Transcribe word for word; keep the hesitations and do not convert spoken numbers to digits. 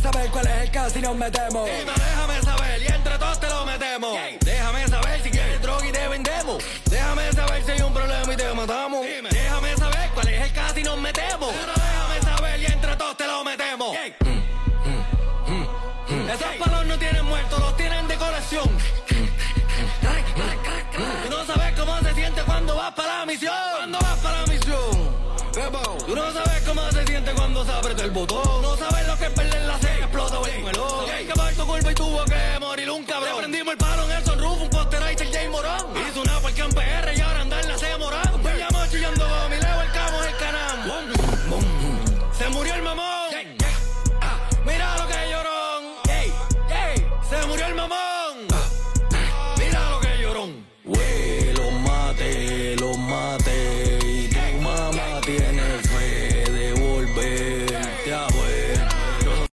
saber cuál es el caso y nos metemos. Dime, déjame saber y entre todos te lo metemos. Yeah. Déjame saber si quieres droga y te vendemos. Déjame saber si hay un problema y te matamos. Dime. Déjame saber cuál es el caso y nos metemos. Pero déjame saber y entre todos te lo metemos. Yeah. Mm, mm, mm, mm. Esos yeah. palos no tienen muertos, los tienen de colección. Tú no sabes cómo se siente cuando vas para la misión. Cuando vas para la misión. Tú no sabes cómo se siente cuando se aprieta el botón. No sabes lo que es perder